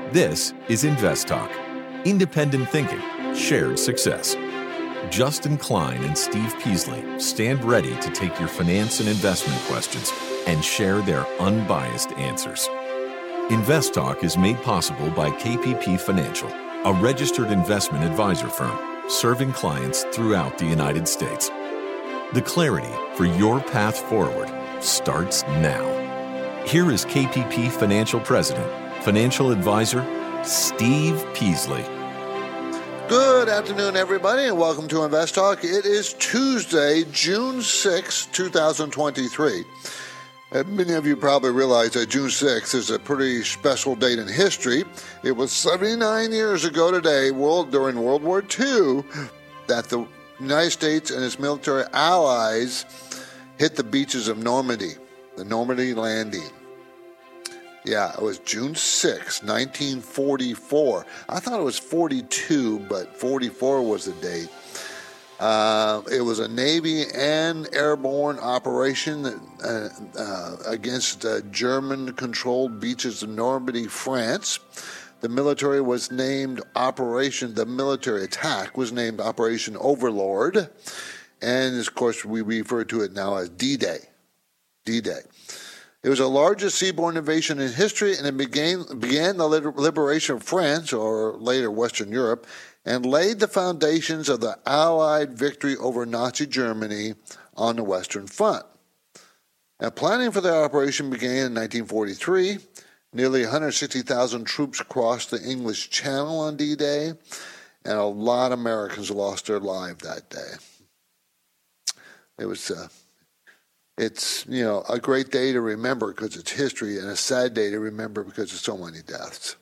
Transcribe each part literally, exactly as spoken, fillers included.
This is Invest Talk. Independent thinking, shared success. Justin Klein and Steve Peasley stand ready to take your finance and investment questions and share their unbiased answers. Invest Talk is made possible by K P P Financial, a registered investment advisor firm serving clients throughout the United States. The clarity for your path forward starts now. Here is K P P Financial President, Financial Advisor, Steve Peasley. Good afternoon, everybody, and welcome to Invest Talk. It is Tuesday, June sixth, twenty twenty-three. And many of you probably realize that June sixth is a pretty special date in history. It was seventy-nine years ago today, world, during World War Two, that the United States and its military allies hit the beaches of Normandy, the Normandy landing. Yeah, it was June sixth, nineteen forty-four. I thought it was forty-two, but forty-four was the date. Uh, it was a Navy and airborne operation uh, uh, against uh, German-controlled beaches of Normandy, France. The military was named Operation, the military attack was named Operation Overlord. And, of course, we refer to it now as D-Day. D-Day. It was the largest seaborne invasion in history, and it began, began the liberation of France, or later Western Europe, and laid the foundations of the Allied victory over Nazi Germany on the Western Front. Now, planning for the operation began in nineteen forty-three. Nearly one hundred sixty thousand troops crossed the English Channel on D-Day, and a lot of Americans lost their lives that day. It was... Uh, It's, you know, a great day to remember because it's history, and a sad day to remember because of so many deaths.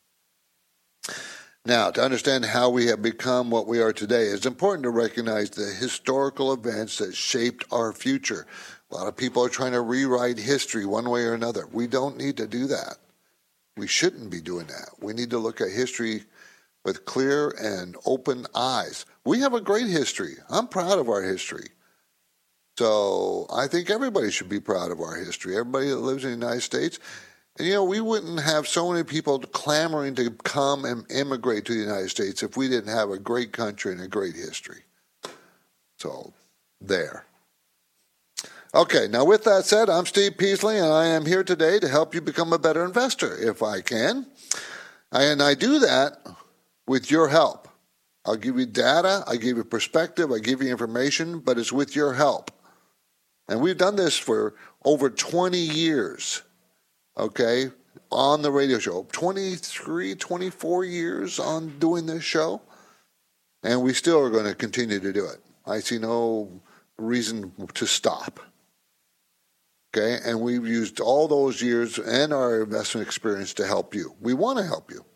Now, to understand how we have become what we are today, it's important to recognize the historical events that shaped our future. A lot of people are trying to rewrite history one way or another. We don't need to do that. We shouldn't be doing that. We need to look at history with clear and open eyes. We have a great history. I'm proud of our history. So I think everybody should be proud of our history, everybody that lives in the United States. And, you know, we wouldn't have so many people clamoring to come and immigrate to the United States if we didn't have a great country and a great history. So, there. Okay, now with that said, I'm Steve Peasley, and I am here today to help you become a better investor, if I can. And I do that with your help. I'll give you data, I give you perspective, I give you information, but it's with your help. And we've done this for over twenty years, okay, on the radio show. twenty-three, twenty-four years on doing this show, and we still are going to continue to do it. I see no reason to stop, okay? And we've used all those years and our investment experience to help you. We want to help you.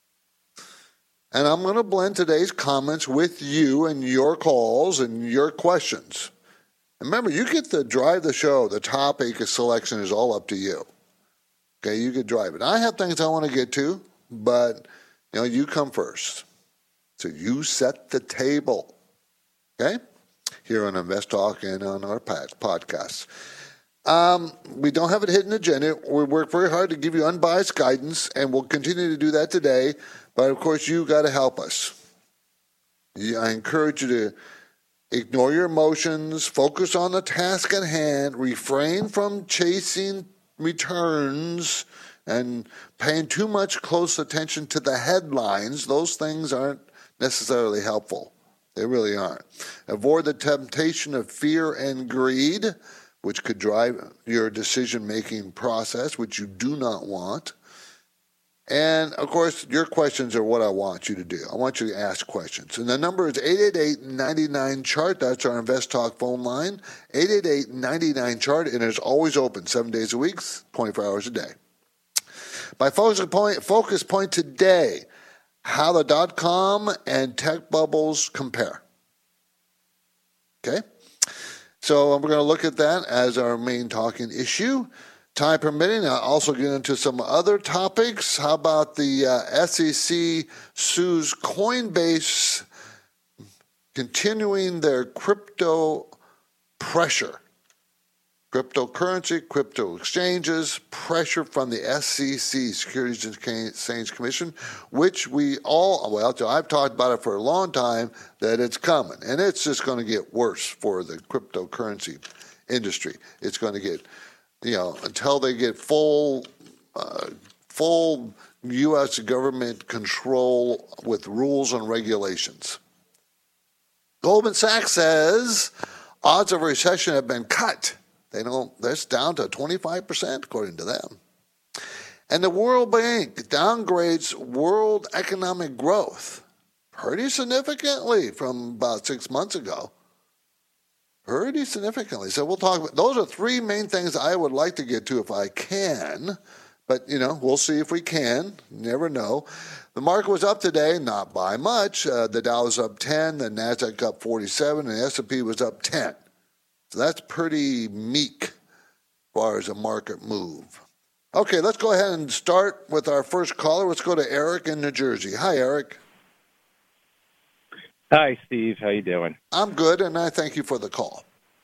And I'm going to blend today's comments with you and your calls and your questions. Remember, you get to drive the show. The topic selection is all up to you. Okay, you can drive it. I have things I want to get to, but, you know, you come first. So you set the table, okay, here on Invest Talk and on our podcasts. Um, we don't have a hidden agenda. We work very hard to give you unbiased guidance, and we'll continue to do that today. But, of course, you got to help us. I encourage you to ignore your emotions, focus on the task at hand, refrain from chasing returns and paying too much close attention to the headlines. Those things aren't necessarily helpful. They really aren't. Avoid the temptation of fear and greed, which could drive your decision-making process, which you do not want. And, of course, your questions are what I want you to do. I want you to ask questions. And the number is eight eight eight, nine nine, C H A R T. That's our Invest Talk phone line, eight eight eight, nine nine, C H A R T. And it's always open seven days a week, twenty-four hours a day. My focus point, focus point today, how the dot-com and tech bubbles compare. Okay? So we're going to look at that as our main talking issue. Time permitting, I'll also get into some other topics. How about the uh, S E C sues Coinbase, continuing their crypto pressure? Cryptocurrency, crypto exchanges, pressure from the S E C, Securities and Exchange Commission, which we all, well, I've talked about it for a long time, that it's coming. And it's just going to get worse for the cryptocurrency industry. It's going to get, you know, until they get full, uh, full U S government control with rules and regulations. Goldman Sachs says odds of recession have been cut. They don't. That's down to twenty-five percent, according to them. And the World Bank downgrades world economic growth pretty significantly from about six months ago. Pretty significantly. So we'll talk about those are three main things I would like to get to if I can. But, you know, we'll see if we can. Never know. The market was up today, not by much. Uh, the Dow was up ten, the NASDAQ up forty-seven, and the S and P was up ten. So that's pretty meek as far as a market move. Okay, let's go ahead and start with our first caller. Let's go to Eric in New Jersey. Hi, Eric. Hi, Steve. How you doing? I'm good, and I thank you for the call.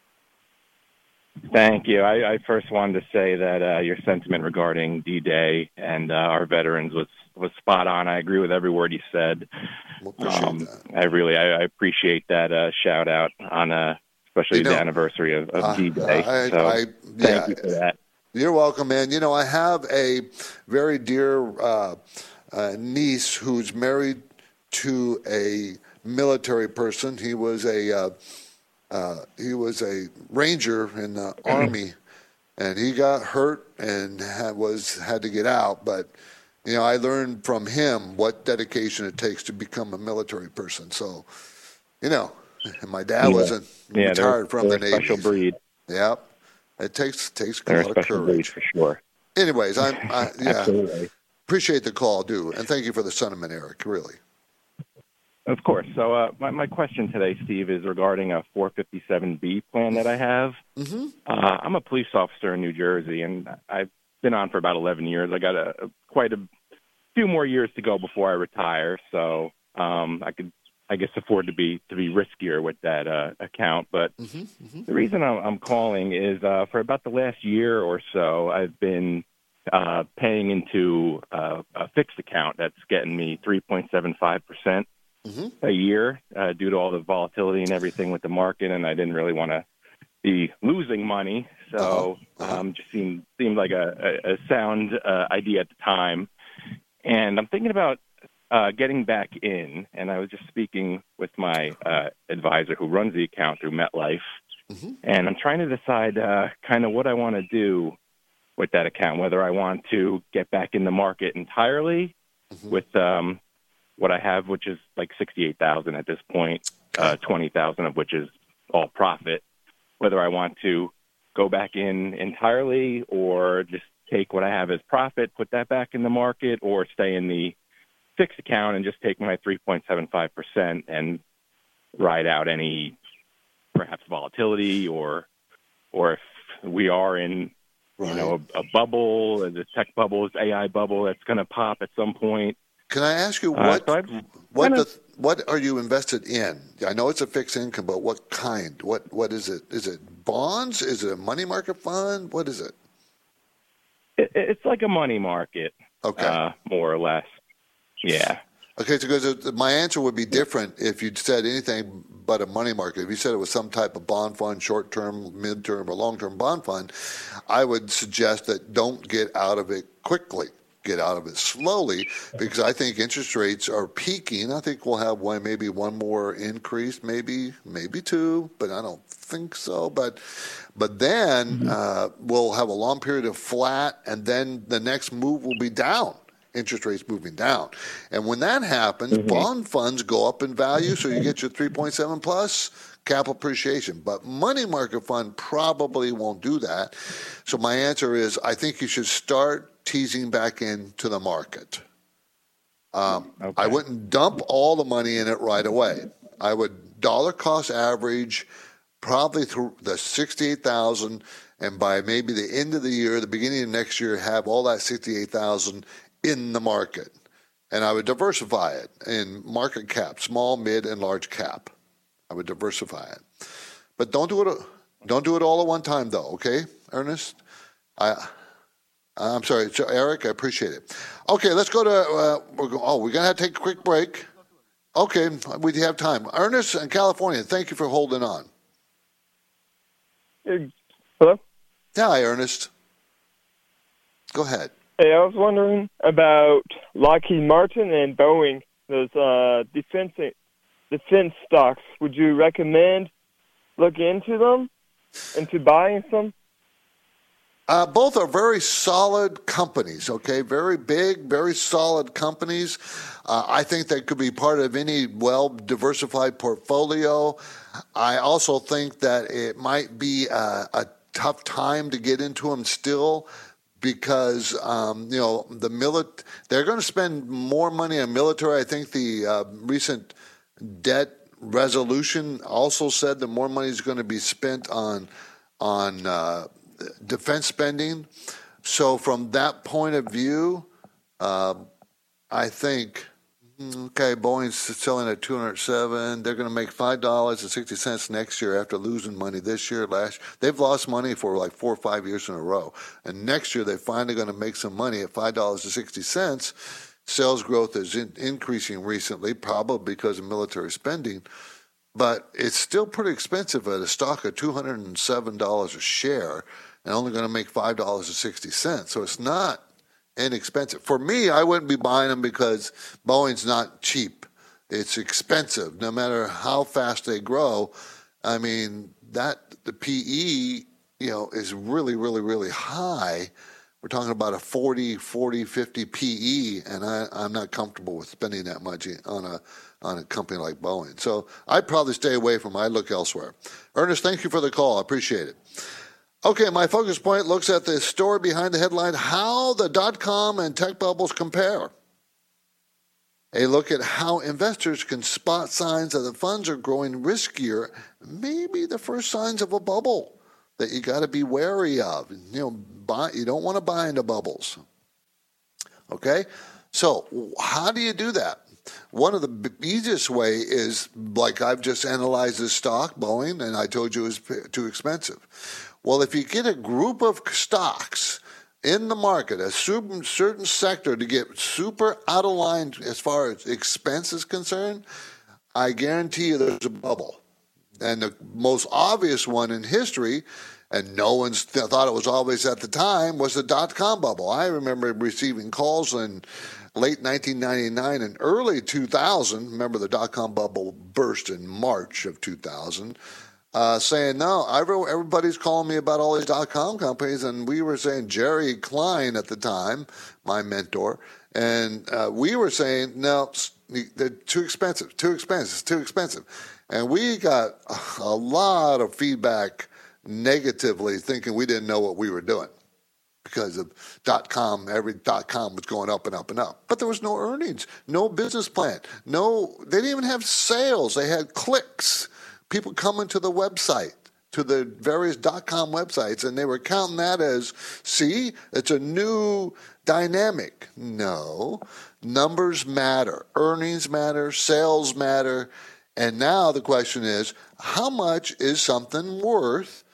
Thank you. I, I first wanted to say that uh, your sentiment regarding D-Day and uh, our veterans was, was spot on. I agree with every word you said. We'll appreciate um, that. I really I, I appreciate that uh, shout out on uh, especially you know, the anniversary of, of uh, D-Day. I, so I, yeah, thank you for that. You're welcome, man. You know, I have a very dear uh, uh, niece who's married to a military person. He was a uh, uh, he was a ranger in the Army, and he got hurt and had, was had to get out. But you know, I learned from him what dedication it takes to become a military person. So, you know, and my dad yeah. wasn't yeah, retired they're, from they're the a Navy. special breed. Yep. It takes takes a They're lot a of special breed courage. for sure. Anyways, I'm I, yeah Absolutely. appreciate the call, do, and thank you for the sentiment, Eric. Really. Of course. So uh, my, my question today, Steve, is regarding a four fifty-seven B plan that I have. Mm-hmm. Uh, I'm a police officer in New Jersey, and I've been on for about eleven years. I got a, a quite a few more years to go before I retire, so um, I could, I guess, afford to be to be riskier with that uh, account. But Mm-hmm. Mm-hmm. the reason I'm, I'm calling is uh, for about the last year or so, I've been uh, paying into uh, a fixed account that's getting me three point seven five percent. Mm-hmm. a year uh, due to all the volatility and everything with the market, and I didn't really want to be losing money, so Uh-huh. Uh-huh. um, just seemed seemed like a, a, a sound uh, idea at the time. And I'm thinking about uh, getting back in, and I was just speaking with my uh, advisor who runs the account through MetLife, Mm-hmm. and I'm trying to decide uh, kind of what I want to do with that account, whether I want to get back in the market entirely Mm-hmm. with um, what I have, which is like sixty-eight thousand at this point, uh, twenty thousand of which is all profit, whether I want to go back in entirely or just take what I have as profit, put that back in the market, or stay in the fixed account and just take my three point seven five percent and ride out any perhaps volatility, or or if we are in, Right. you know, a, a bubble, the tech bubble, A I bubble that's going to pop at some point. Can I ask you Uh, what so I've what kinda- the, what are you invested in? I know it's a fixed income, but what kind? What what is it? Is it bonds? Is it a money market fund? What is it? It, it's like a money market, Okay. uh, more or less. Yeah. Okay, so because my answer would be different if you'd said anything but a money market. If you said it was some type of bond fund, short-term, mid-term, or long-term bond fund, I would suggest that don't get out of it quickly. Get out of it slowly, because I think interest rates are peaking. I think we'll have one, maybe one more increase, maybe, maybe two, but I don't think so. But, but then Mm-hmm. uh, we'll have a long period of flat, and then the next move will be down. Interest rates moving down, and when that happens, Mm-hmm. bond funds go up in value, so you get your three point seven plus capital appreciation. But money market fund probably won't do that. So my answer is, I think you should start teasing back into the market. Um, Okay. I wouldn't dump all the money in it right away. I would dollar cost average probably through the sixty-eight thousand, and by maybe the end of the year, the beginning of next year, have all that sixty-eight thousand in the market. And I would diversify it in market cap, small, mid, and large cap. I would diversify it. But don't do it don't do it all at one time though, okay? Ernest? I, I'm sorry, Eric, I appreciate it. Okay, let's go to, uh, we're go, oh, we're going to have to take a quick break. Okay, we have time. Ernest in California, thank you for holding on. Hello? Hi, Ernest. Go ahead. Hey, I was wondering about Lockheed Martin and Boeing, those uh, defense defense stocks. Would you recommend looking into them, into buying some? Uh, both are very solid companies, okay? Very big, very solid companies. Uh, I think they could be part of any well-diversified portfolio. I also think that it might be a, a tough time to get into them still because, um, you know, the milit- they're going to spend more money on military. I think the uh, recent debt resolution also said that more money is going to be spent on on uh, defense spending. So from that point of view, uh, I think, okay, Boeing's selling at two hundred seven. They're going to make five dollars and sixty cents next year after losing money this year. Last They've lost money for like four or five years in a row. And next year they're finally going to make some money at five dollars and sixty cents. Sales growth is in, increasing recently, probably because of military spending. But it's still pretty expensive at a stock of two hundred seven dollars a share and only going to make five dollars and sixty cents. So it's not inexpensive. For me, I wouldn't be buying them because Boeing's not cheap. It's expensive, no matter how fast they grow. I mean, that the P E, you know, is really, really, really high. We're talking about a forty, forty, fifty P E, and I, I'm not comfortable with spending that much on a on a company like Boeing. So I'd probably stay away from it. I'd look elsewhere. Ernest, thank you for the call. I appreciate it. Okay, my focus point looks at the story behind the headline, how the dot-com and tech bubbles compare. A look at how investors can spot signs that the funds are growing riskier, maybe the first signs of a bubble that you got to be wary of. You know, buy, you don't want to buy into bubbles. Okay? So how do you do that? One of the easiest way is, like I've just analyzed this stock, Boeing, and I told you it was too expensive. Well, if you get a group of stocks in the market, a certain, certain sector to get super out of line as far as expense is concerned, I guarantee you there's a bubble. And the most obvious one in history, and no one th- thought it was obvious at the time, was the dot-com bubble. I remember receiving calls in late nineteen ninety-nine and early two thousand. Remember, the dot-com bubble burst in March of two thousand. Uh, saying, no, everybody's calling me about all these dot-com companies, and we were saying, Jerry Klein at the time, my mentor, and uh, we were saying, no, they're too expensive, too expensive, too expensive. And we got a lot of feedback negatively, thinking we didn't know what we were doing because of dot-com, every dot-com was going up and up and up. But there was no earnings, no business plan, no, they didn't even have sales, they had clicks. People coming to the website, to the various dot-com websites, and they were counting that as, see, it's a new dynamic. No, numbers matter, earnings matter, sales matter, and now the question is, how much is something worth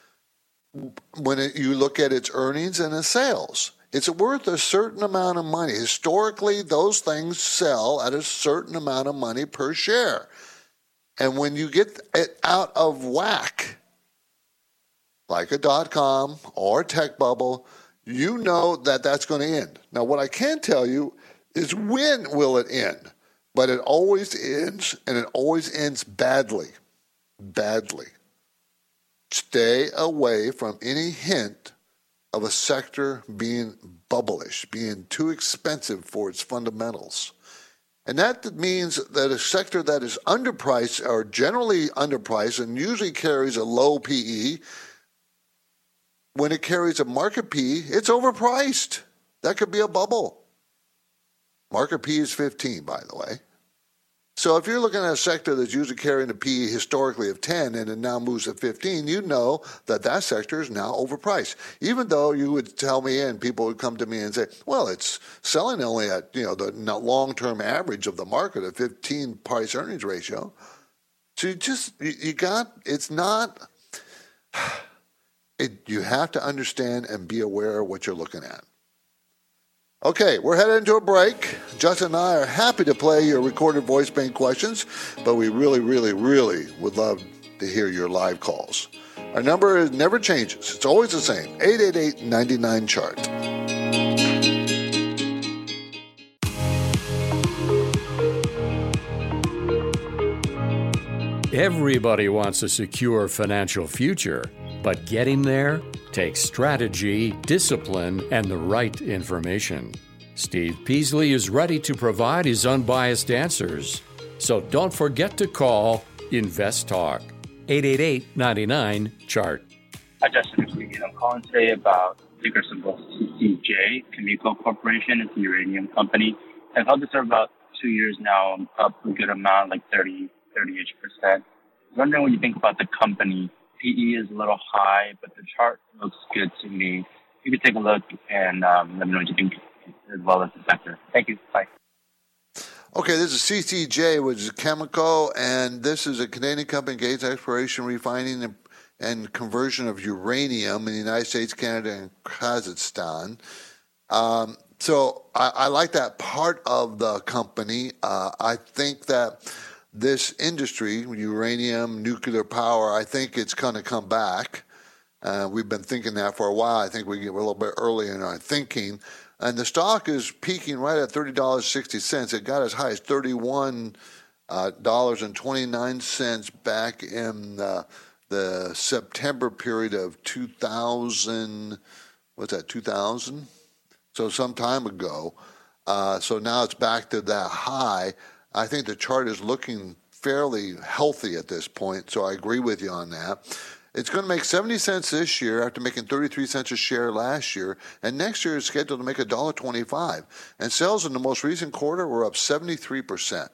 when it, you look at its earnings and its sales? It's worth a certain amount of money. Historically, those things sell at a certain amount of money per share. And when you get it out of whack, like a dot-com or a tech bubble, you know that that's going to end. Now, what I can tell you is when will it end? But it always ends, and it always ends badly. Badly. Stay away from any hint of a sector being bubblish, being too expensive for its fundamentals. And that means that a sector that is underpriced or generally underpriced and usually carries a low P E, when it carries a market P E, it's overpriced. That could be a bubble. Market P E is fifteen, by the way. So if you're looking at a sector that's usually carrying a P E historically of ten and it now moves to fifteen, you know that that sector is now overpriced. Even though you would tell me and people would come to me and say, well, it's selling only at, you know, the long-term average of the market of fifteen price earnings ratio. So you just, you got, it's not, it, you have to understand and be aware of what you're looking at. Okay, we're headed into a break. Justin and I are happy to play your recorded voice bank questions, but we really, really, really would love to hear your live calls. Our number is never changes. It's always the same, eight eight eight, nine nine, C H A R T. Everybody wants a secure financial future, but getting there takes strategy, discipline, and the right information. Steve Peasley is ready to provide his unbiased answers. So don't forget to call Invest Talk, eight eight eight, nine nine, C H A R T. Hi, Justin. I'm calling today about ticker symbol C C J, Cameco Corporation. It's a uranium company. I've held this for about two years now. I'm up a good amount, like thirty, thirty-ish percent. I'm wondering what you think about the company. P E is a little high, but the chart looks good to me. You could take a look and um, let me know what you think, as well as the sector. Thank you. Bye. Okay, this is C C J, which is Cameco, and this is a Canadian company engaged in exploration, refining, and, and conversion of uranium in the United States, Canada, and Kazakhstan. Um, so I, I like that part of the company. Uh, I think that this industry, uranium, nuclear power, I think it's going to come back. Uh, we've been thinking that for a while. I think we get a little bit early in our thinking. And the stock is peaking right at thirty dollars and sixty cents. It got as high as thirty-one dollars and twenty-nine cents back in uh, the September period of two thousand. What's that, two thousand? So some time ago. Uh, so now it's back to that high. I think the chart is looking fairly healthy at this point, so I agree with you on that. It's going to make seventy cents this year after making thirty-three cents a share last year, and next year is scheduled to make one dollar and twenty-five cents. And sales in the most recent quarter were up seventy-three percent.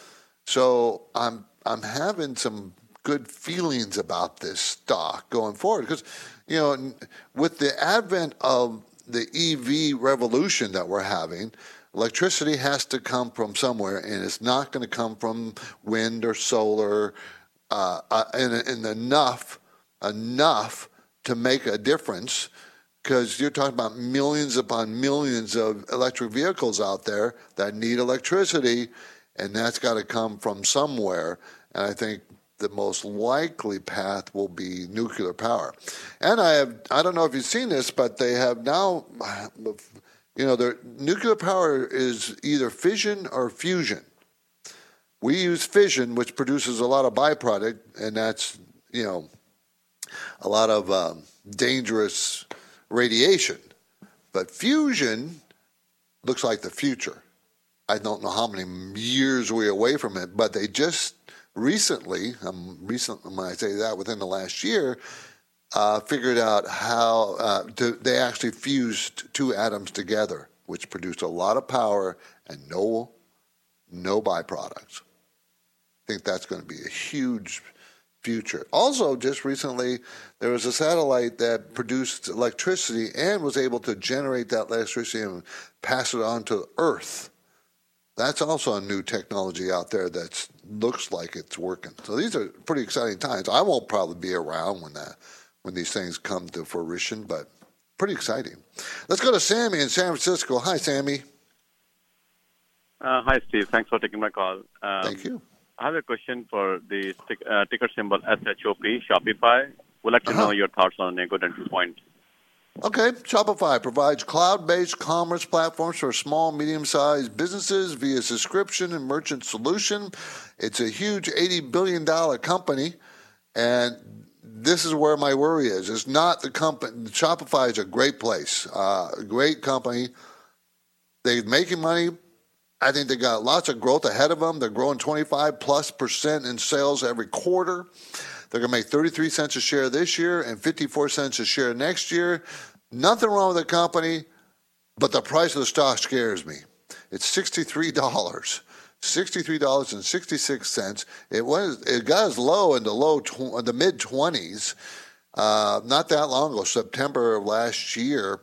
So I'm I'm having some good feelings about this stock going forward because, you know, with the advent of the E V revolution that we're having, electricity has to come from somewhere, and it's not going to come from wind or solar, uh, uh, and, and enough, enough to make a difference, because you're talking about millions upon millions of electric vehicles out there that need electricity, and that's got to come from somewhere. And I think the most likely path will be nuclear power. And I have, I don't know if you've seen this, but they have now, you know, their nuclear power is either fission or fusion. We use fission, which produces a lot of byproduct, and that's, you know, a lot of um, dangerous radiation. But fusion looks like the future. I don't know how many years we're away from it, but they just recently, um, recent, when I say that, within the last year, uh, figured out how uh, to, they actually fused two atoms together, which produced a lot of power and no, no byproducts. I think that's going to be a huge future. Also, just recently, there was a satellite that produced electricity and was able to generate that electricity and pass it on to Earth. That's also a new technology out there that looks like it's working. So these are pretty exciting times. I won't probably be around when that, when these things come to fruition, but pretty exciting. Let's go to Sammy in San Francisco. Hi, Sammy. Uh, hi, Steve. Thanks for taking my call. Um, Thank you. I have a question for the stick, uh, ticker symbol S H O P, Shopify. Would like to Uh-huh. know your thoughts on a good entry point. Okay, Shopify provides cloud-based commerce platforms for small, medium-sized businesses via subscription and merchant solution. It's a huge eighty billion dollars company, and this is where my worry is. It's not the company. Shopify is a great place, uh, a great company. They're making money. I think they got lots of growth ahead of them. They're growing twenty-five plus percent in sales every quarter. They're going to make thirty-three cents a share this year and fifty-four cents a share next year. Nothing wrong with the company, but the price of the stock scares me. It's sixty-three dollars. sixty-three dollars and sixty-six cents. It was it got as low in the low tw- the mid twenties uh, not that long ago, September of last year.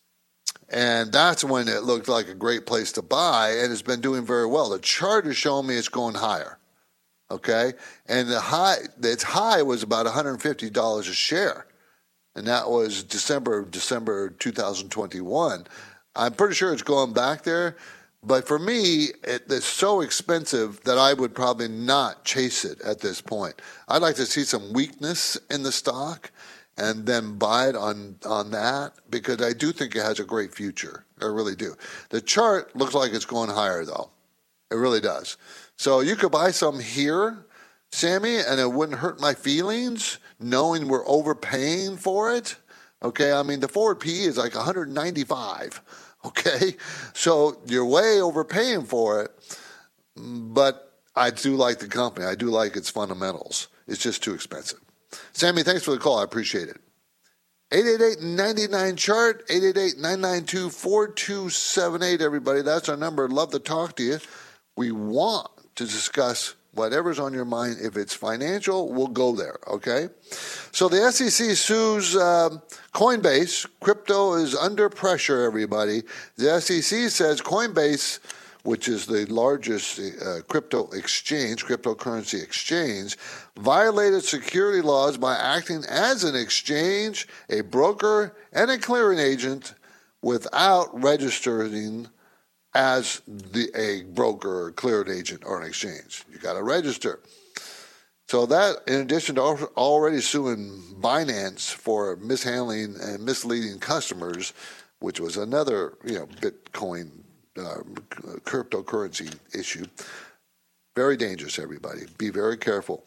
And that's when it looked like a great place to buy, and it's been doing very well. The chart is showing me it's going higher. Okay, and the high, its high was about one hundred fifty dollars a share, and that was December December two thousand twenty-one. I'm pretty sure it's going back there, but for me, it, it's so expensive that I would probably not chase it at this point. I'd like to see some weakness in the stock and then buy it on, on that, because I do think it has a great future. I really do. The chart looks like it's going higher, though. It really does. So you could buy some here, Sammy, and it wouldn't hurt my feelings knowing we're overpaying for it. Okay, I mean, the forward P E is like one hundred ninety-five. Okay, so you're way overpaying for it, but I do like the company. I do like its fundamentals. It's just too expensive. Sammy, thanks for the call. I appreciate it. eight eight eight, nine nine, chart, eight eight eight, nine nine two, four two seven eight, everybody. That's our number. Love to talk to you. We want to discuss whatever's on your mind. If it's financial, we'll go there, okay? So the S E C sues uh, Coinbase. Crypto is under pressure, everybody. The S E C says Coinbase, which is the largest uh, crypto exchange, cryptocurrency exchange, violated security laws by acting as an exchange, a broker, and a clearing agent without registering as the a broker, or clearing agent, or an exchange. You got to register. So that, in addition to already suing Binance for mishandling and misleading customers, which was another, you know, Bitcoin uh, cryptocurrency issue, very dangerous, everybody. Be very careful.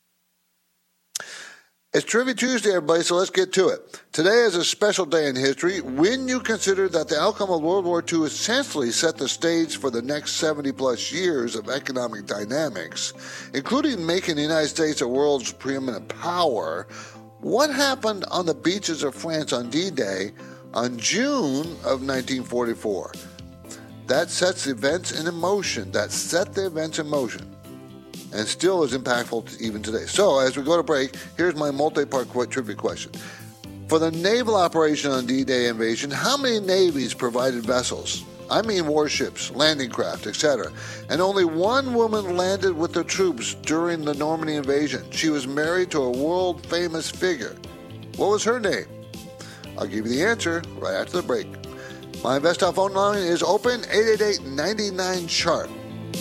It's Trivia Tuesday, everybody, so let's get to it. Today is a special day in history when you consider that the outcome of World War Two essentially set the stage for the next seventy-plus years of economic dynamics, including making the United States a world's preeminent power. What happened on the beaches of France on D-Day on June of nineteen forty-four? That sets the events in motion. That set the events in motion. And still is impactful even today. So, as we go to break, here's my multi-part trivia question. For the naval operation on D-Day invasion, how many navies provided vessels? I mean warships, landing craft, et cetera. And only one woman landed with the troops during the Normandy invasion. She was married to a world-famous figure. What was her name? I'll give you the answer right after the break. My InvestTalk phone line is open, eight eight eight, nine nine, chart.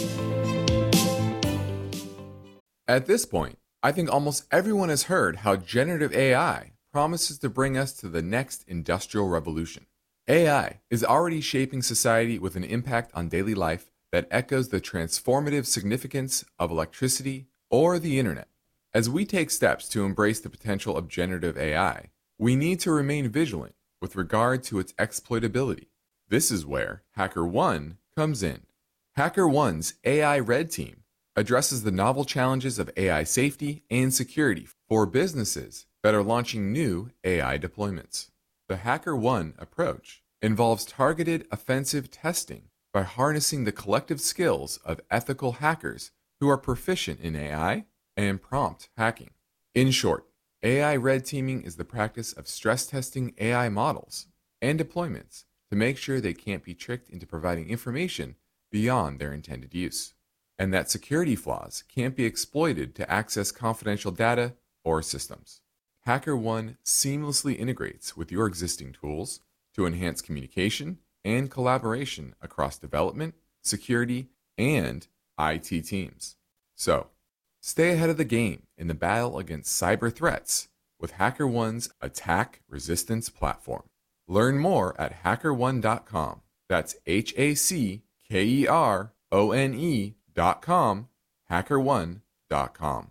At this point, I think almost everyone has heard how generative A I promises to bring us to the next industrial revolution. A I is already shaping society with an impact on daily life that echoes the transformative significance of electricity or the internet. As we take steps to embrace the potential of generative A I, we need to remain vigilant with regard to its exploitability. This is where HackerOne comes in. HackerOne's A I Red Team addresses the novel challenges of A I safety and security for businesses that are launching new A I deployments. The HackerOne approach involves targeted offensive testing by harnessing the collective skills of ethical hackers who are proficient in A I and prompt hacking. In short, A I red teaming is the practice of stress testing A I models and deployments to make sure they can't be tricked into providing information beyond their intended use, and that security flaws can't be exploited to access confidential data or systems. HackerOne seamlessly integrates with your existing tools to enhance communication and collaboration across development, security, and I T teams. So, stay ahead of the game in the battle against cyber threats with HackerOne's attack resistance platform. Learn more at hacker one dot com. That's H A C K E R O N E dot com, hacker one dot com.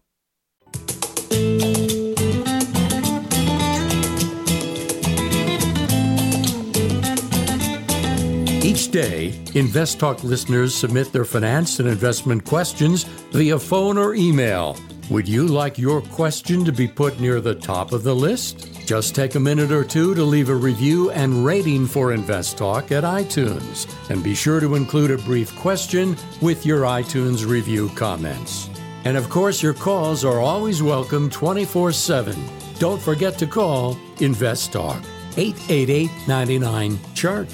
Each day, InvestTalk listeners submit their finance and investment questions via phone or email. Would you like your question to be put near the top of the list? Just take a minute or two to leave a review and rating for InvestTalk at iTunes. And be sure to include a brief question with your iTunes review comments. And of course, your calls are always welcome twenty-four seven. Don't forget to call InvestTalk, eight eight eight, nine nine, chart.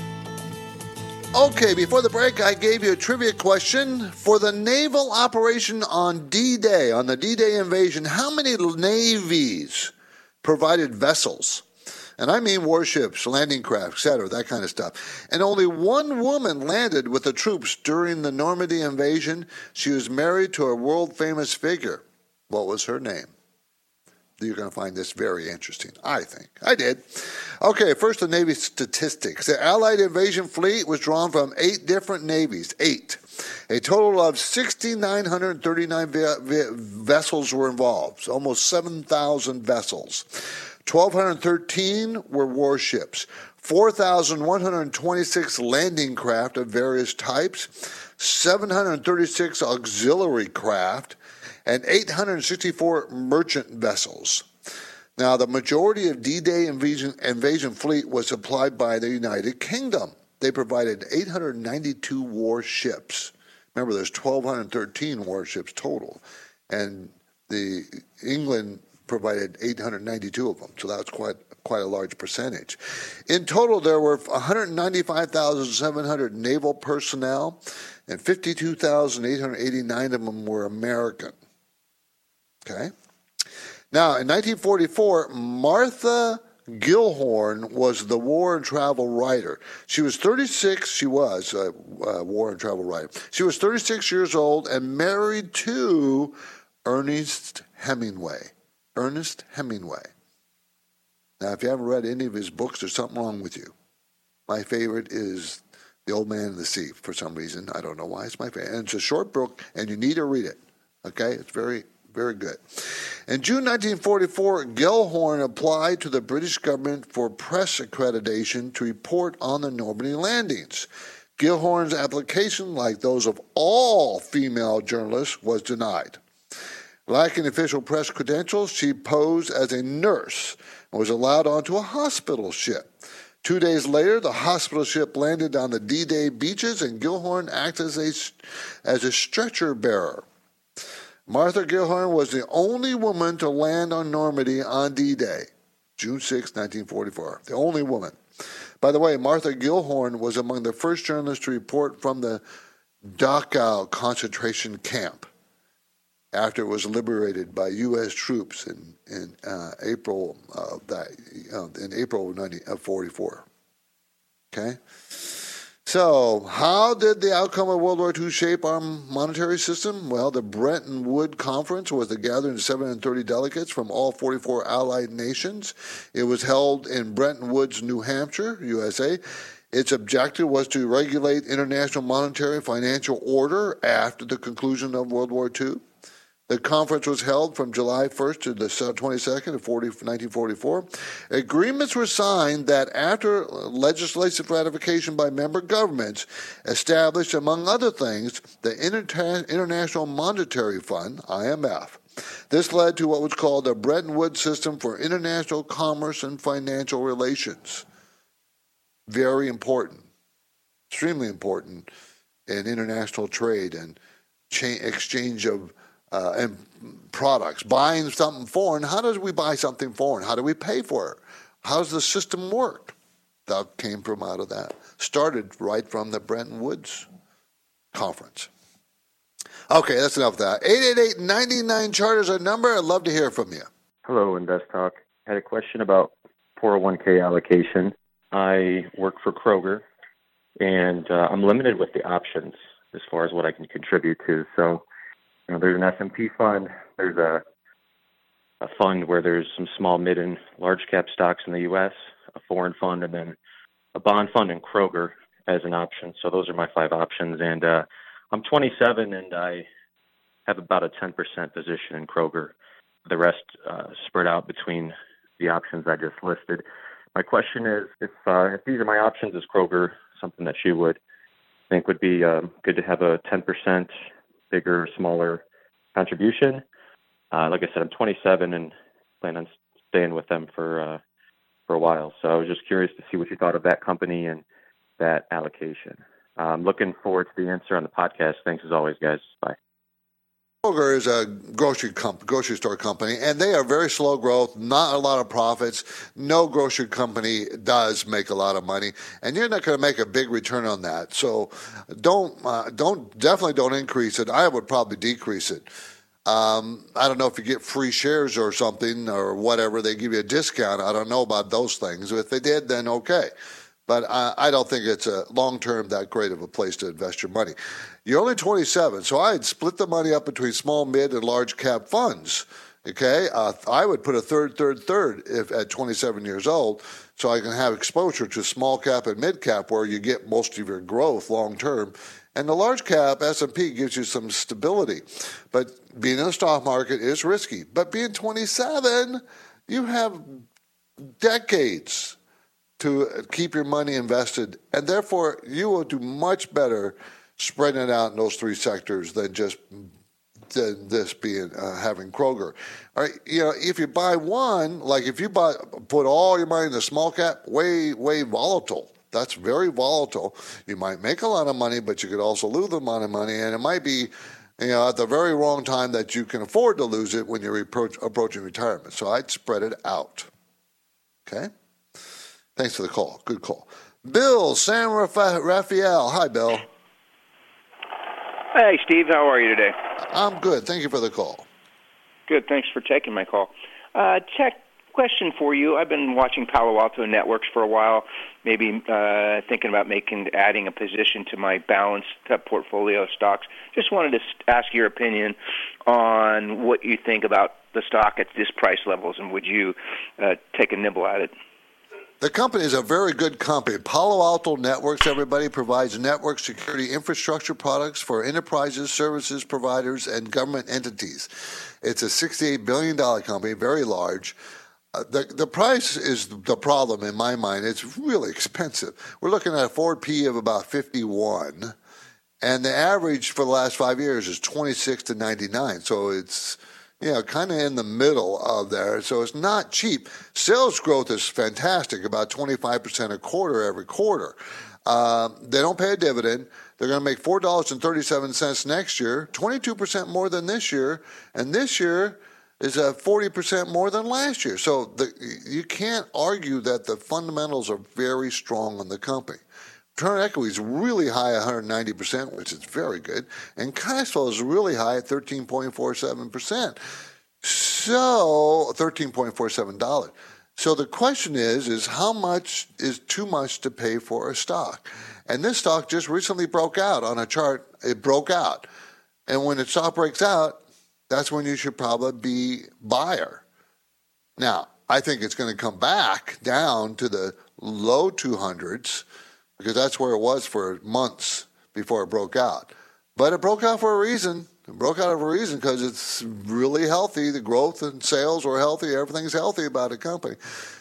Okay, before the break, I gave you a trivia question. For the naval operation on D-Day, on the D-Day invasion, how many navies provided vessels. And I mean warships, landing craft, et cetera, that kind of stuff. And only one woman landed with the troops during the Normandy invasion. She was married to a world-famous figure. What was her name? You're going to find this very interesting, I think. I did. Okay, first the Navy statistics. The Allied invasion fleet was drawn from eight different navies, eight. A total of six thousand nine hundred thirty-nine ve- ve- vessels were involved, almost seven thousand vessels. one thousand two hundred thirteen were warships, four thousand one hundred twenty-six landing craft of various types, seven hundred thirty-six auxiliary craft, and eight hundred sixty-four merchant vessels. Now, the majority of D-Day invasion, invasion fleet was supplied by the United Kingdom. They provided eight hundred ninety-two warships. Remember, there's one thousand two hundred thirteen warships total, and the England provided eight hundred ninety-two of them, so that's quite quite a large percentage. In total, there were one hundred ninety-five thousand seven hundred naval personnel, and fifty-two thousand eight hundred eighty-nine of them were American. Okay. Now, in nineteen forty-four, Martha Gellhorn was the war and travel writer. She was thirty-six, she was a, a war and travel writer. She was thirty-six years old and married to Ernest Hemingway. Ernest Hemingway. Now, if you haven't read any of his books, there's something wrong with you. My favorite is The Old Man and the Sea, for some reason. I don't know why. It's my favorite. And it's a short book, and you need to read it. Okay? It's very, very good. In June nineteen forty-four, Gellhorn applied to the British government for press accreditation to report on the Normandy landings. Gellhorn's application, like those of all female journalists, was denied. Lacking official press credentials, she posed as a nurse and was allowed onto a hospital ship. Two days later, the hospital ship landed on the D-Day beaches, and Gellhorn acted as a, as a stretcher bearer. Martha Gellhorn was the only woman to land on Normandy on D-Day, June sixth, nineteen forty-four. The only woman. By the way, Martha Gellhorn was among the first journalists to report from the Dachau concentration camp after it was liberated by U S troops in in uh, April of that uh, in April of nineteen forty-four. Okay, so how did the outcome of World War Two shape our monetary system? Well, the Bretton Woods Conference was the gathering of seven hundred thirty delegates from all forty-four allied nations. It was held in Bretton Woods, New Hampshire, U S A. Its objective was to regulate international monetary and financial order after the conclusion of World War Two. The conference was held from July first to the twenty-second of nineteen forty-four. Agreements were signed that after legislative ratification by member governments established, among other things, the Inter- International Monetary Fund, I M F. This led to what was called the Bretton Woods System for International Commerce and Financial Relations. Very important, extremely important in international trade and cha- exchange of Uh, and products, buying something foreign. How do we buy something foreign? How do we pay for it? How does the system work? That came from out of that. Started right from the Bretton Woods Conference. Okay, that's enough of that. eight eight eight, nine nine, chart is our number. I'd love to hear from you. Hello, Invest Talk. I had a question about four oh one k allocation. I work for Kroger, and uh, I'm limited with the options as far as what I can contribute to. So, you know, there's an S and P fund, there's a a fund where there's some small, mid, and large cap stocks in the U S, a foreign fund, and then a bond fund in Kroger as an option. So those are my five options. And uh, I'm twenty-seven, and I have about a ten percent position in Kroger. The rest uh, spread out between the options I just listed. My question is, if, uh, if these are my options, is Kroger something that you would think would be um, good to have a ten percent bigger, smaller contribution? Uh, like I said, I'm twenty-seven and plan on staying with them for uh, for a while. So I was just curious to see what you thought of that company and that allocation. I'm looking forward to the answer on the podcast. Thanks as always, guys. Bye. Kroger is a grocery comp- grocery store company, and they are very slow growth, not a lot of profits. No grocery company does make a lot of money, and you're not going to make a big return on that. So don't, uh, don't definitely don't increase it. I would probably decrease it. Um, I don't know if you get free shares or something or whatever. They give you a discount. I don't know about those things. If they did, then okay. But I, I don't think it's a long-term that great of a place to invest your money. You're only twenty-seven, so I'd split the money up between small, mid, and large cap funds. Okay, uh, I would put a third, third, third if at twenty-seven years old, so I can have exposure to small cap and mid cap where you get most of your growth long term. And the large cap S and P gives you some stability. But being in the stock market is risky. But being twenty-seven, you have decades to keep your money invested. And therefore, you will do much better spreading it out in those three sectors than just than this being uh, having Kroger. All right, you know, if you buy one, like if you buy, put all your money in the small cap, way, way volatile. That's very volatile. You might make a lot of money, but you could also lose a lot of money, and it might be, you know, at the very wrong time that you can afford to lose it when you're approach, approaching retirement. So I'd spread it out. Okay? Thanks for the call. Good call. Bill, San Rafael. Hi, Bill. Hey, Steve. How are you today? I'm good. Thank you for the call. Good. Thanks for taking my call. Uh, check. Question for you. I've been watching Palo Alto Networks for a while, maybe uh, thinking about making adding a position to my balanced portfolio of stocks. Just wanted to ask your opinion on what you think about the stock at this price levels, and would you uh, take a nibble at it? The company is a very good company. Palo Alto Networks, everybody, provides network security infrastructure products for enterprises, services providers, and government entities. It's a sixty-eight billion dollars company, very large. Uh, the the price is the problem in my mind. It's really expensive. We're looking at a forward P E of about fifty-one, and the average for the last five years is twenty-six to ninety-nine. So it's, you know, kind of in the middle of there. So it's not cheap. Sales growth is fantastic, about twenty-five percent a quarter every quarter. Uh, they don't pay a dividend. They're going to make four dollars and thirty-seven cents next year, twenty-two percent more than this year, and this year is uh, forty percent more than last year. So the, you can't argue that the fundamentals are very strong on the company. Return on equity is really high, one hundred ninety percent, which is very good. And cash flow is really high at thirteen point four seven percent. So thirteen point four seven dollars. So the question is, is how much is too much to pay for a stock? And this stock just recently broke out on a chart. It broke out. And when the stock breaks out, that's when you should probably be buyer. Now, I think it's going to come back down to the low two hundreds because that's where it was for months before it broke out. But it broke out for a reason. It broke out for a reason because it's really healthy. The growth and sales are healthy. Everything's healthy about a company.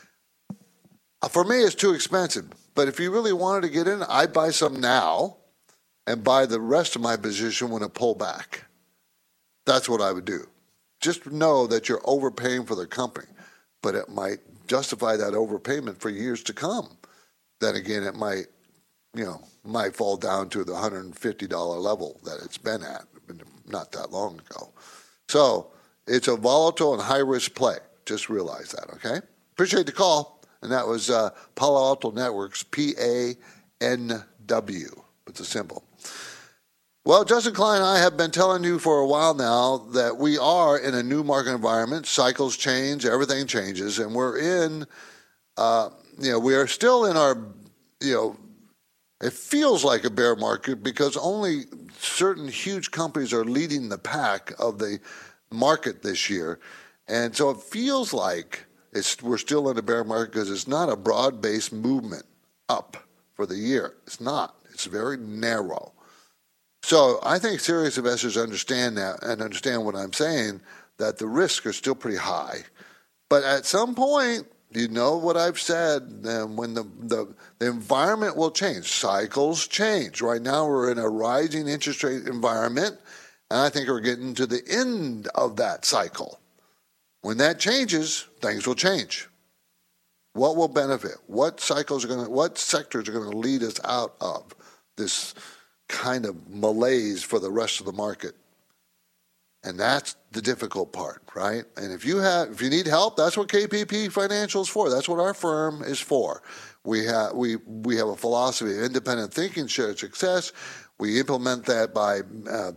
For me, it's too expensive. But if you really wanted to get in, I'd buy some now and buy the rest of my position when it pull back. That's what I would do. Just know that you're overpaying for the company, but it might justify that overpayment for years to come. Then again, it might, you know, might fall down to the one hundred fifty dollars level that it's been at not that long ago. So it's a volatile and high-risk play. Just realize that, okay? Appreciate the call. And that was uh, Palo Alto Networks, P A N W. It's a symbol. Well, Justin Klein and I have been telling you for a while now that we are in a new market environment. Cycles change, everything changes, and we're in, uh, you know, we are still in our, you know, it feels like a bear market because only certain huge companies are leading the pack of the market this year. And so it feels like it's, we're still in a bear market because it's not a broad-based movement up for the year. It's not. It's very narrow. So I think serious investors understand that and understand what I'm saying, that the risks are still pretty high. But at some point, you know what I've said, um, when the, the, the environment will change. Cycles change. Right now we're in a rising interest rate environment, and I think we're getting to the end of that cycle. When that changes, things will change. What will benefit? What cycles are going to, what sectors are going to lead us out of this kind of malaise for the rest of the market? And that's the difficult part, right? And if you have, if you need help, that's what K P P Financial is for. That's what our firm is for. We have we we have a philosophy of independent thinking, shared success. We implement that by uh,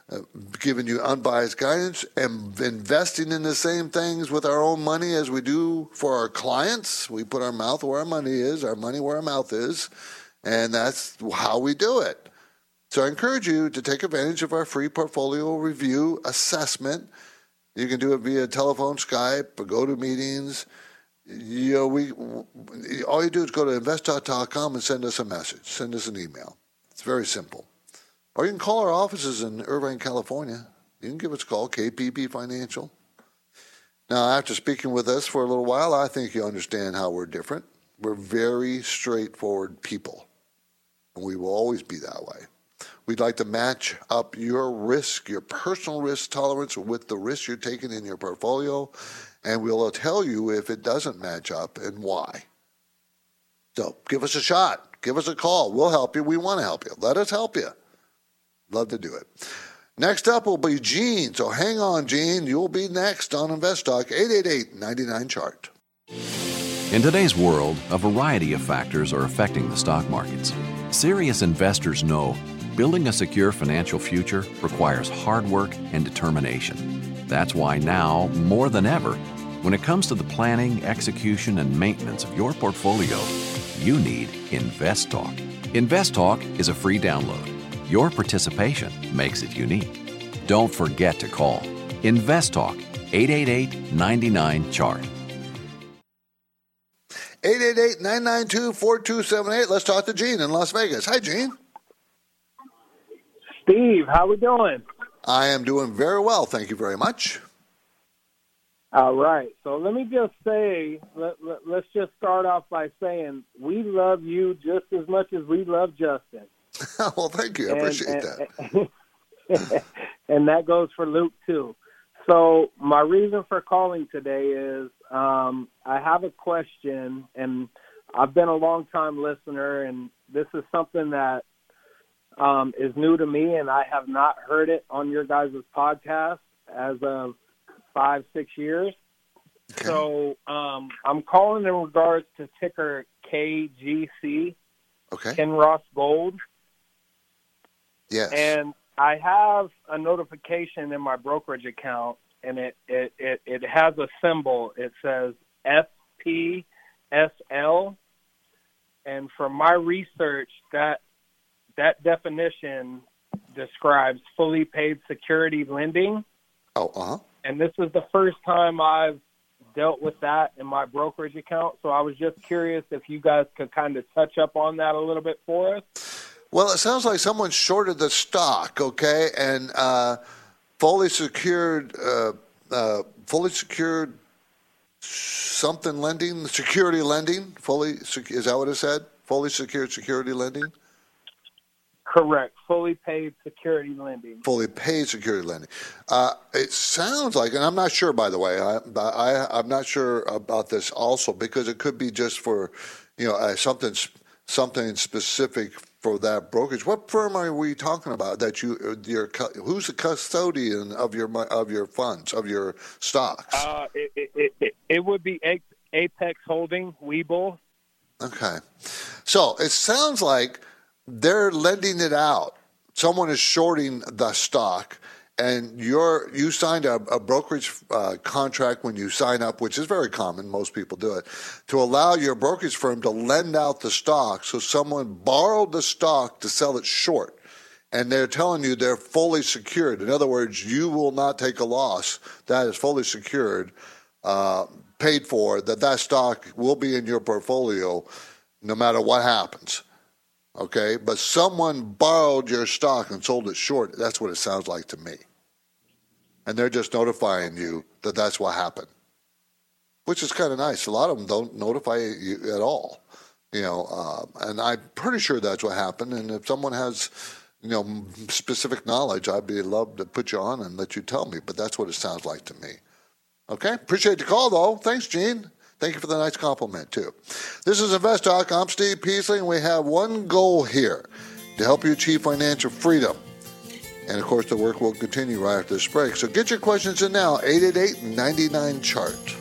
uh, giving you unbiased guidance and investing in the same things with our own money as we do for our clients. We put our mouth where our money is, our money where our mouth is, and that's how we do it. So I encourage you to take advantage of our free portfolio review assessment. You can do it via telephone, Skype, or go to meetings. You know, we all you do is go to invest talk dot com and send us a message. Send us an email. It's very simple. Or you can call our offices in Irvine, California. You can give us a call, K P P Financial. Now, after speaking with us for a little while, I think you understand how we're different. We're very straightforward people, and we will always be that way. We'd like to match up your risk, your personal risk tolerance with the risk you're taking in your portfolio, and we'll tell you if it doesn't match up and why. So give us a shot. Give us a call. We'll help you. We want to help you. Let us help you. Love to do it. Next up will be Gene. So hang on, Gene. You'll be next on InvestTalk, eight eight eight, nine nine, chart. In today's world, a variety of factors are affecting the stock markets. Serious investors know building a secure financial future requires hard work and determination. That's why now, more than ever, when it comes to the planning, execution, and maintenance of your portfolio, you need InvestTalk. InvestTalk is a free download. Your participation makes it unique. Don't forget to call InvestTalk, eight eight eight, nine nine, C H A R T. eight eight eight, nine nine two, four two seven eight. Let's talk to Gene in Las Vegas. Hi, Gene. Steve, how we doing? I am doing very well. Thank you very much. All right. So let me just say, let, let, let's just start off by saying we love you just as much as we love Justin. Well, thank you. I and, appreciate and, that. And that goes for Luke, too. So my reason for calling today is um, I have a question, and I've been a long-time listener, and this is something that um, is new to me, and I have not heard it on your guys' podcast as of five, six years. Okay. So um, I'm calling in regards to ticker K G C, okay. Kinross Gold. Yes. And I have a notification in my brokerage account, and it, it, it, it has a symbol. It says F P S L. And from my research, that that definition describes fully paid security lending. Oh, uh-huh. And this is the first time I've dealt with that in my brokerage account. So I was just curious if you guys could kind of touch up on that a little bit for us. Well, it sounds like someone shorted the stock, okay, and uh, fully secured, uh, uh, fully secured something lending, security lending, fully, is that what it said? Fully secured security lending? Correct. Fully paid security lending. Fully paid security lending. Uh, it sounds like, and I'm not sure, by the way, I, I, I'm not sure about this also because it could be just for, you know, uh, something something specific for that brokerage. What firm are we talking about? That you, your, who's the custodian of your of your funds, of your stocks? Uh, it, it, it, it would be Apex Holding, Webull. Okay, so it sounds like they're lending it out. Someone is shorting the stock, and you're you signed a, a brokerage uh, contract when you sign up, which is very common. Most people do it, to allow your brokerage firm to lend out the stock. So someone borrowed the stock to sell it short, and they're telling you they're fully secured. In other words, you will not take a loss. That is fully secured, uh, paid for, that that stock will be in your portfolio no matter what happens. Okay, but someone borrowed your stock and sold it short. That's what it sounds like to me. And they're just notifying you that that's what happened, which is kind of nice. A lot of them don't notify you at all, you know, uh, and I'm pretty sure that's what happened. And if someone has, you know, specific knowledge, I'd be love to put you on and let you tell me, but that's what it sounds like to me. Okay, appreciate the call, though. Thanks, Gene. Thank you for the nice compliment, too. This is InvestTalk. I'm Steve Peasley, and we have one goal here, to help you achieve financial freedom. And, of course, the work will continue right after this break. So get your questions in now, eight eight eight, nine nine, C H A R T.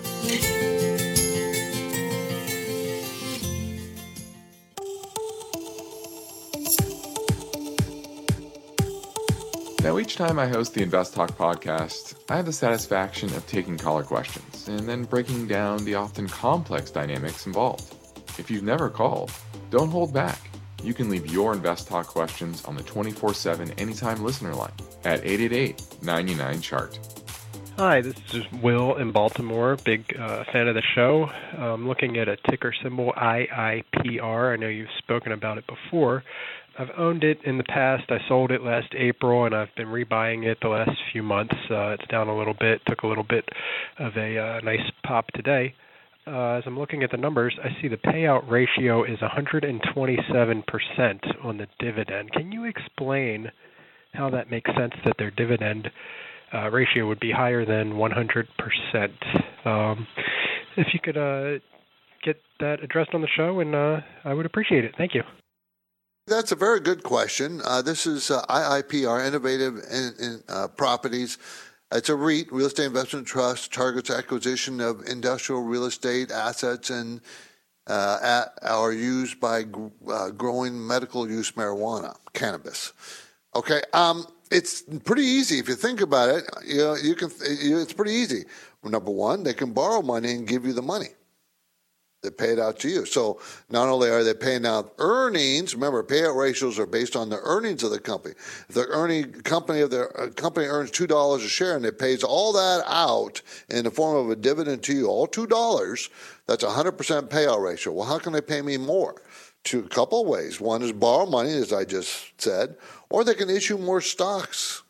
Now, each time I host the Invest Talk podcast, I have the satisfaction of taking caller questions and then breaking down the often complex dynamics involved. If you've never called, don't hold back. You can leave your Invest Talk questions on the twenty-four seven Anytime Listener line at eight eight eight, nine nine, chart. Hi, this is Will in Baltimore, big uh, fan of the show. I'm looking at a ticker symbol I I P R. I know you've spoken about it before. I've owned it in the past. I sold it last April, and I've been rebuying it the last few months. Uh, it's down a little bit, took a little bit of a uh, nice pop today. Uh, as I'm looking at the numbers, I see the payout ratio is one hundred twenty-seven percent on the dividend. Can you explain how that makes sense that their dividend uh, ratio would be higher than one hundred percent? Um, if you could uh, get that addressed on the show, and uh, I would appreciate it. Thank you. That's a very good question. Uh, this is uh, I I P R, Innovative in, in, uh, Properties. It's a REIT, Real Estate Investment Trust, targets acquisition of industrial real estate assets and uh, at, are used by uh, growing medical use marijuana, cannabis. Okay, um, it's pretty easy if you think about it. You know, you can. It's pretty easy. Well, number one, they can borrow money and give you the money. They pay it out to you. So not only are they paying out earnings, remember payout ratios are based on the earnings of the company. If the earning company of their uh, company earns two dollars a share and it pays all that out in the form of a dividend to you, all two dollars, that's a one hundred percent payout ratio. Well, how can they pay me more? Two a couple of ways. One is borrow money, as I just said, or they can issue more stocks.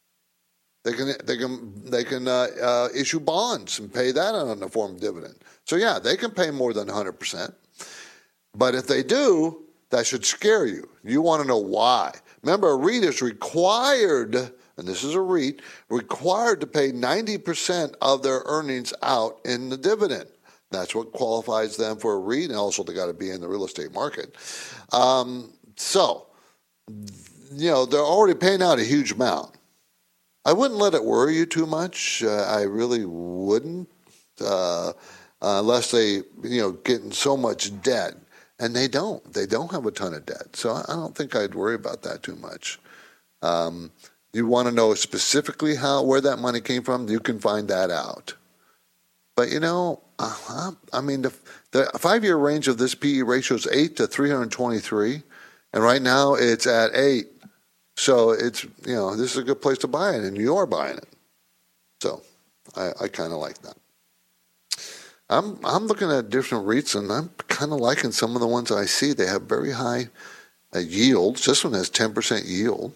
They can they can they can uh, uh, issue bonds and pay that out in the form of dividend. So yeah, they can pay more than one hundred percent. But if they do, that should scare you. You want to know why. Remember, a REIT is required, and this is a REIT, required to pay ninety percent of their earnings out in the dividend. That's what qualifies them for a REIT, and also they got to be in the real estate market. Um, so, you know, they're already paying out a huge amount. I wouldn't let it worry you too much. Uh, I really wouldn't, uh, unless they, you know, get in so much debt. And they don't. They don't have a ton of debt. So I don't think I'd worry about that too much. Um, you want to know specifically how where that money came from, you can find that out. But, you know, uh, I mean, the, the five-year range of this P E ratio is eight to three hundred twenty-three. And right now it's at eight. So it's, you know, this is a good place to buy it, and you are buying it. So I, I kind of like that. I'm I'm looking at different REITs, and I'm kind of liking some of the ones I see. They have very high uh, yields. This one has ten percent yield.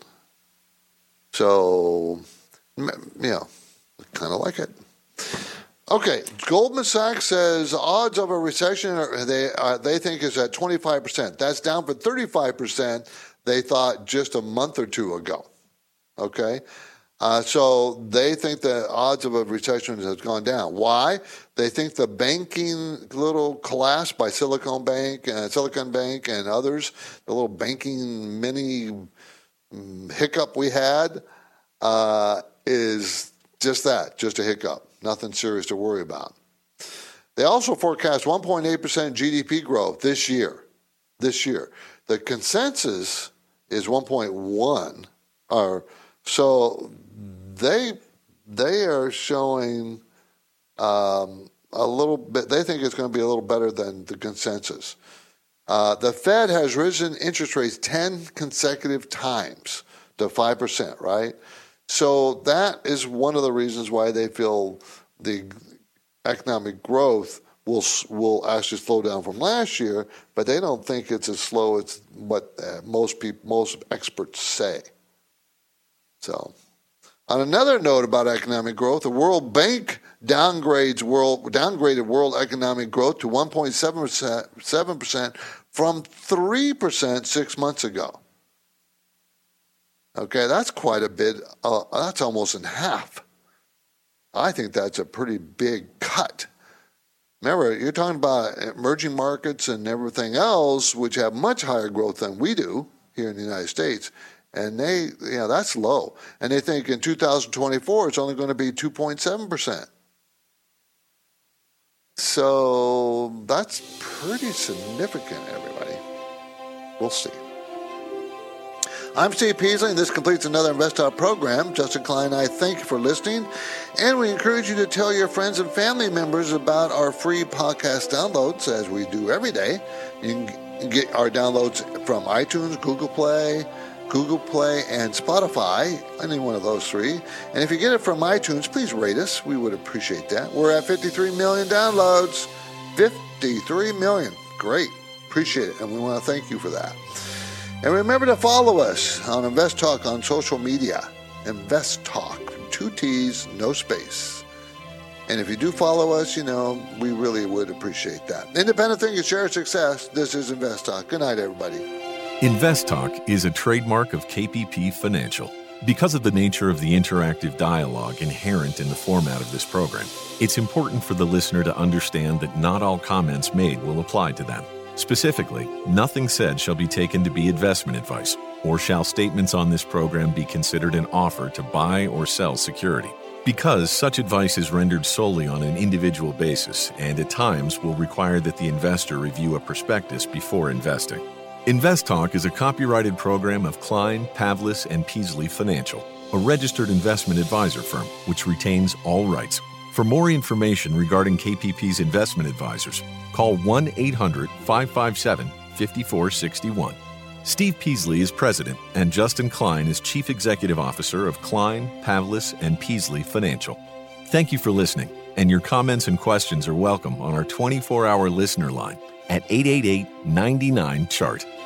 So, you know, kind of like it. Okay, Goldman Sachs says odds of a recession are, they uh, they think is at twenty-five percent. That's down from thirty-five percent they thought just a month or two ago. Okay, uh, so they think the odds of a recession has gone down. Why? They think the banking little collapse by Silicon Bank, uh, Silicon Bank, and others, the little banking mini hiccup we had, uh, is just that, just a hiccup. Nothing serious to worry about. They also forecast one point eight percent G D P growth this year. This year, the consensus is one point one. Or so they they are showing um, a little bit. They think it's going to be a little better than the consensus. Uh, the Fed has risen interest rates ten consecutive times to five percent. Right. So that is one of the reasons why they feel the economic growth will will actually slow down from last year, but they don't think it's as slow as what uh, most people, most experts say. So, on another note about economic growth, the World Bank downgrades world downgraded world economic growth to one point seven percent from three percent six months ago. Okay, that's quite a bit. Uh, that's almost in half. I think that's a pretty big cut. Remember, you're talking about emerging markets and everything else, which have much higher growth than we do here in the United States. And they, you know, that's low. And they think in two thousand twenty-four, it's only going to be two point seven percent. So that's pretty significant, everybody. We'll see. I'm Steve Peasley, and this completes another Invest Talk program. Justin Klein and I thank you for listening, and we encourage you to tell your friends and family members about our free podcast downloads, as we do every day. You can get our downloads from iTunes, Google Play, Google Play, and Spotify, any one of those three. And if you get it from iTunes, please rate us. We would appreciate that. We're at fifty-three million downloads. fifty-three million. Great. Appreciate it, and we want to thank you for that. And remember to follow us on Invest Talk on social media. Invest Talk, two T's, no space. And if you do follow us, you know, we really would appreciate that. Independent thinking, share success. This is Invest Talk. Good night, everybody. Invest Talk is a trademark of K P P Financial. Because of the nature of the interactive dialogue inherent in the format of this program, it's important for the listener to understand that not all comments made will apply to them. Specifically, nothing said shall be taken to be investment advice, or shall statements on this program be considered an offer to buy or sell security. Because such advice is rendered solely on an individual basis and at times will require that the investor review a prospectus before investing. Invest Talk is a copyrighted program of Klein, Pavlis, and Peasley Financial, a registered investment advisor firm which retains all rights. For more information regarding K P P's investment advisors, call one eight hundred five five seven five four six one. Steve Peasley is president, and Justin Klein is chief executive officer of Klein, Pavlis, and Peasley Financial. Thank you for listening, and your comments and questions are welcome on our twenty-four hour listener line at eight eight eight, nine nine, C H A R T.